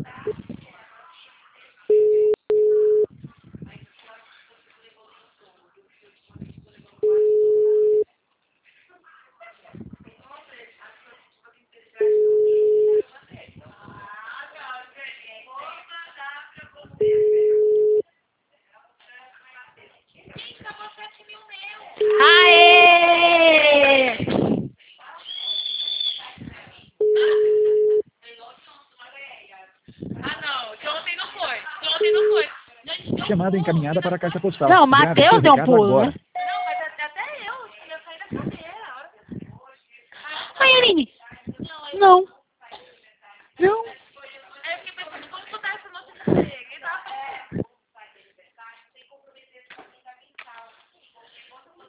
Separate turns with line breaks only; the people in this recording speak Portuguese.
Aê! Ah, não. De ontem não foi. De ontem não foi.
Chamada encaminhada para a caixa postal.
Não,
Grave
Matheus
seu
deu um
recado
pulo,
agora.
né? Não, mas até eu ia sair da cadeira. Ai, Aline. Não. Não.